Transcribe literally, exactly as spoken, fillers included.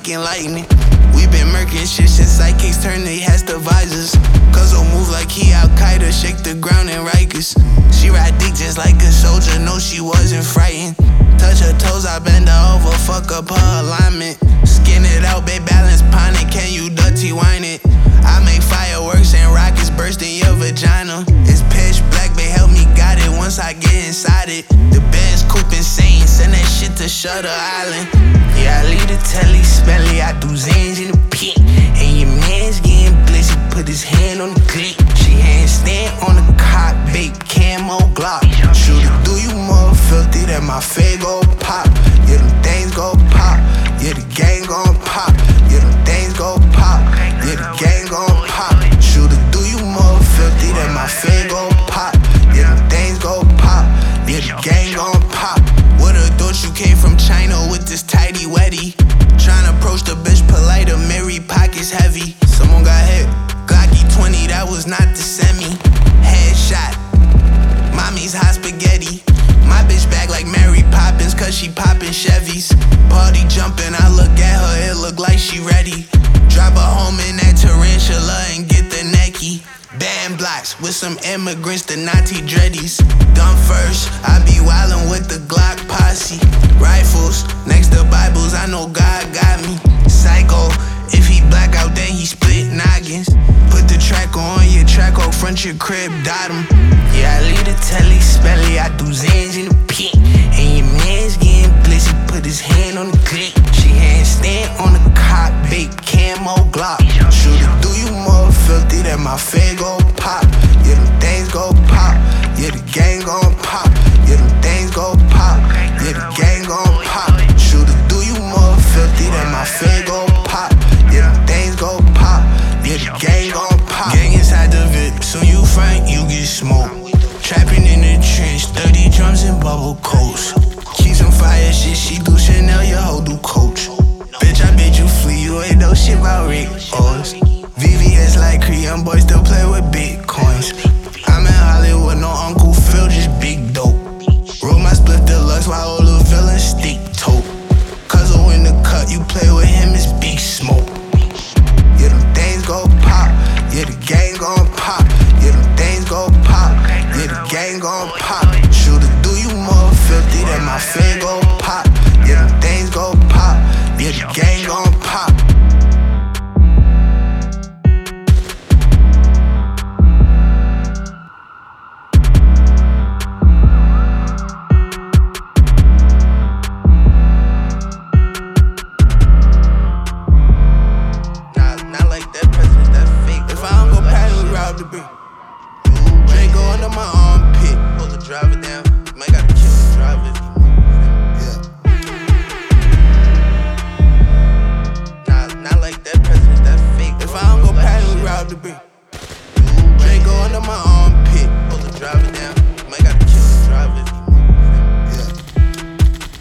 striking lightning. We been murking shit since sidekicks turned they hats to visors. Cuzzo move like he Al-Qaeda, shake the ground in Rikers. She ride dick just like a soldier, no she wasn't frightened. Touch her toes, I bend her over, fuck up her alignment. Skin it out, babe, balance ponic, can you dirty wine it? I make fireworks and rockets burst in your vagina. It's pitch black, babe, help me got it once I get inside it. The Benz coupe insane, send that shit to Shutter Island. Yeah, I leave the telly smelly, I do zans in the pit. And your man's getting blitzy, put his hand on the clip. She handstand on the cock, babe, camo Glock. Shoot it, do you more filthy than my fade gon' pop? Yeah, them things gon' pop. Yeah, the gang gon' pop. Yeah, them things gon' pop. Yeah, the gang gon' pop. Shoot it, do you more filthy than my fade gon' pop? Yeah, them things gon' pop. Yeah, the gang gon' pop. Would've thought you came from China with this tighty wetty. Tryna approach the bitch polite, Mary pockets heavy. Someone got hit, Glocky twenty, that was not the semi. Headshot, mommy's hot spaghetti. My bitch back like Mary Poppins, cause she poppin' Chevys. Party jumpin', I look at her, it look like she ready. Drop her home in that tarantula and get the necky. Band blocks with some immigrants, the Nazi dreadies. Done first, I be wildin' with the Glock posse. Rifles, next to Bibles, I know God got me. Psycho, if he black out then he split noggins. Put the track on your track, or front your crib, dot him. Yeah, I leave the telly smelly, I do zans in the pit. And your man's getting blitzy, put his hand on the clip. She handstand on the cock, big camo Glock. Shoot it, do you more filthy than my fade gon' pop? Yeah, them things gon' pop. Yeah, the gang gon' pop. Yeah, them things gon' pop. Yeah, the gang gon' pop. Shoot it, do you more filthy than my fade gon' pop? Yeah, them things gon' pop. Yeah, the gang gon' pop. Gang inside the VIP, soon you find you get smoked. Trapping in the trench, thirty drums and bubble coats. Keep some fire shit, she do Chanel, your hoe do Coach. Bitch, I bet you flee, you ain't know shit about Rick Owens. V V S like Korean boys